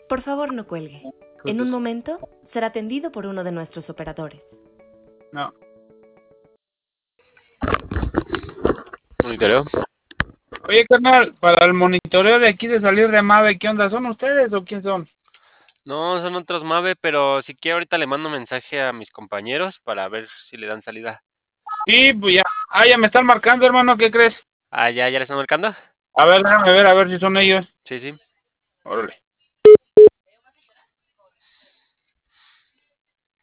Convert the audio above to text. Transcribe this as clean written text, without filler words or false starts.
Por favor, no cuelgue. En un momento será atendido por uno de nuestros operadores. No. Monitoreo. Oye, carnal, para el monitoreo de aquí de salir de Mave, ¿qué onda? ¿Son ustedes o quién son? No, son otros Mave, pero si quiere ahorita le mando mensaje a mis compañeros para ver si le dan salida. Sí, pues ya. Ah, ya me están marcando, hermano, ¿qué crees? Ah, ¿ya le están marcando? A ver, déjame ver, a ver si son ellos. Sí, sí. Órale.